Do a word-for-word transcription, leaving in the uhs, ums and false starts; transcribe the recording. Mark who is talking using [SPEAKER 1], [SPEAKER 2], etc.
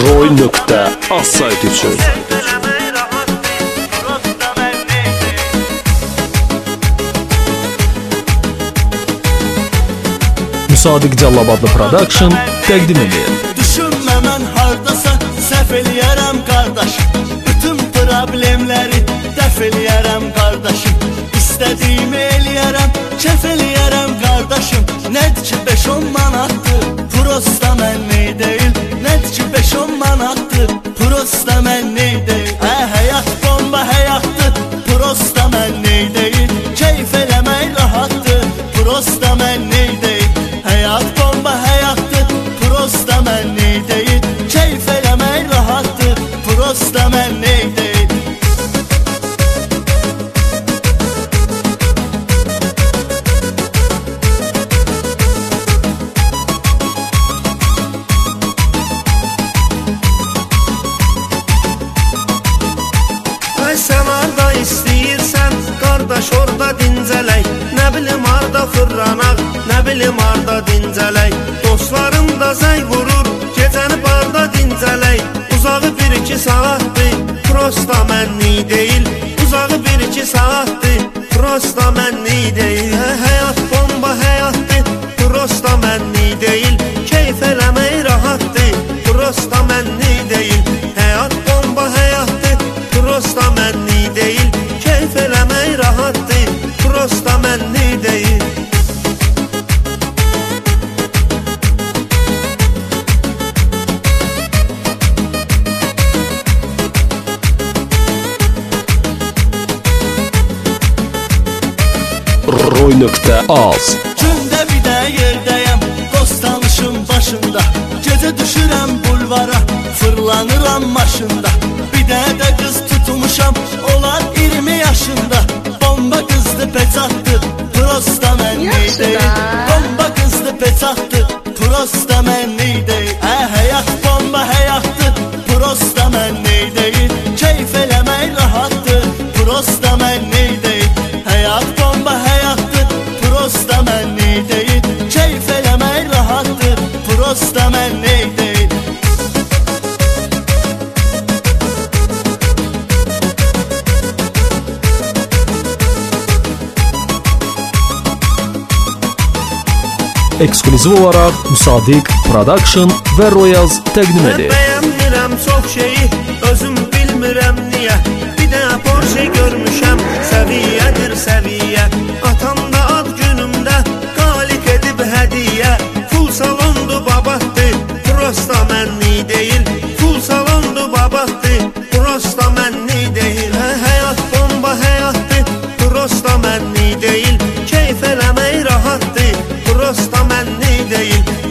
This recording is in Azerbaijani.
[SPEAKER 1] roy nöqtə az sayt üçün. Sadiq Callabadlı Production təqdim edir.
[SPEAKER 2] Düşünmə mən hardasa səhv eləyərəm qardaşım. Bütün problemləri dəf eləyərəm qardaşım. İstədiyimi eləyərəm, kef eləyərəm qardaşım. Nədir ki beş on manatdır, prosta mən ney deyil. Nədir ki beş on manatdır, prosta mən ney deyil. Hə həyat bomba həyatdır, prosta mən ney deyil. Keyf eləmək rahatdır, prosta mən ney deyil. Həyat bomba həyatdır, prosta mən ney deyil. Keyf eləmək rahatdır, prosta mən ney deyil.
[SPEAKER 3] Ay sən harda istəyirsən, qardaş orada dincələk. Nə bilim harda fırlanaq, nə bilim harda dincələk. Dostlarım da zəng vurur, gecəni barda dincələk. Uzağı bir iki saatdır, prosta mənlik deyil. Uzağı bir iki saatdır, prosta mənlik deyil. Hə, həyat bomba həyatdır, prosta mənlik deyil. Keyf eləmək rahatdır, prosta mənlik deyil. Həyat bomba həyatdır, prosta mənlik deyil. Keyf eləmək rahatdır, prosta mənlik deyil.
[SPEAKER 1] roy nöqtə az.
[SPEAKER 2] Gündə bir də yerdəyəm, dost tanışım başında. Gecə düşürəm bulvara, fırlanıram maşında. Bir də də qız tutmuşam, olar iyirmi yaşında. Bomba qızdı peçatdı, prosta mənlik deyil. Bomba qızdı peçatdı, prosta mənlik deyil. Hə həyat bomba həyatdır, prosta mənlik deyil. Keyf eləmək rahatdır, prosta mənlik deyil. Həyat bomba həyatdır, prosta mənlik deyil. Keyf eləmək rahatdır, prosta mənlik deyil.
[SPEAKER 1] Eksklüziv olaraq Sadiq Production və Royaz təqdim edir.
[SPEAKER 3] Mən bəyənmirəm çox şeyi, özüm bilmirəm niyə. Bir də Porsche görmüşəm, səviyyədir səviyyə. Atam da ad günümdə qalik edib hədiyə. Full salondu babatdı, prosta mənlik deyil. Full salondu babatdı, prosta mənlik deyil. Hə, həyat bomba həyatdır, prosta mənlik deyil. Keyf eləmək rahatdır, prosta mənlik deyil.